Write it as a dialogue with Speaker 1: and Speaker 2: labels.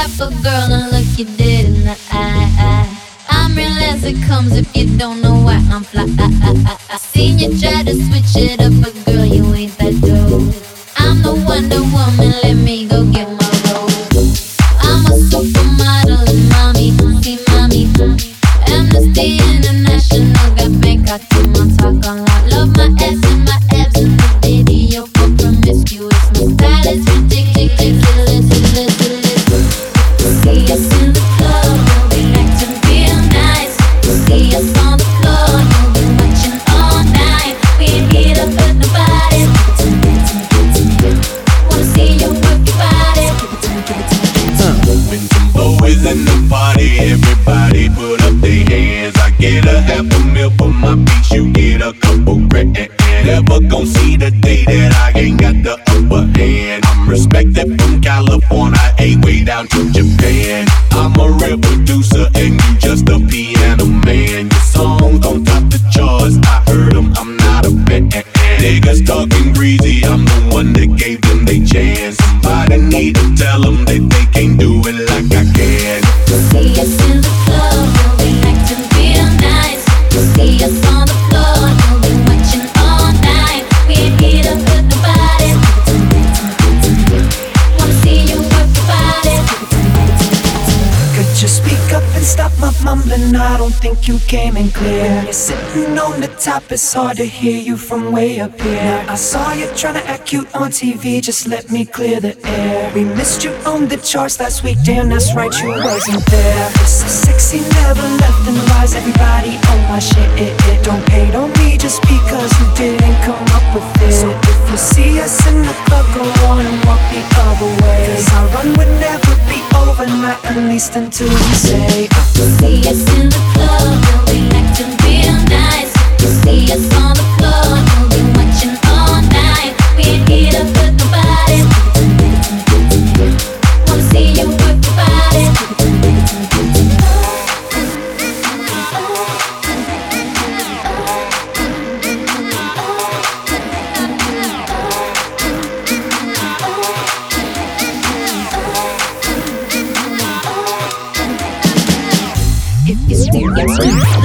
Speaker 1: type of girl and look you dead in the eye. I'm real as it comes if you don't know why I'm fly. I seen you try to switch it up, but girl, you ain't that dope. I'm the Wonder Woman, let me go get my role. I'm a supermodel and mommy, see mommy. Amnesty International got Bangkok to my talk on lock. Love my ass and my abs and the video for promiscuous. My style is ridiculous. See us in the club, we'll be acting real nice. See us on the floor, you'll be watching all night. We ain't here to hurt nobody. Wanna see you work your body.
Speaker 2: When some boys in the party, everybody put up their hands. I get a $500,000 for my beats, you get a couple grand. Never gon' see the day that I ain't got the upper hand. I'm respected from California, way down to Japan. I'm a real producer and you just a piano man. Your songs don't top the charts, I heard them, I'm not a fan. Niggas talking greasy, I'm the one that gave them they chance. Somebody need to tell them that they can't do it like I can.
Speaker 1: See us in the club, we'll be acting real nice. See us on the floor, you'll be watching all night. We ain't here to hurt nobody. Wanna see you work your body.
Speaker 3: Could you speak up and stop my mumbling? I don't think you came in clear. You're sitting on the top, it's hard to hear you from way up here. I saw you trying to act cute on TV, just let me clear the air. We missed you on the charts last week, damn that's right, you wasn't there. It's so sexy, never left in the rise, everybody on my shit. Don't hate on me just because you didn't come up with it. So if you see us in the club, go on and walk the other way. Cause our run would never be over, not at least until you say
Speaker 1: See us in the club, we'll be acting real nice. See us on the floor, you'll be watching all night. We ain't here to hurt nobody. Wanna see you work your body. If you still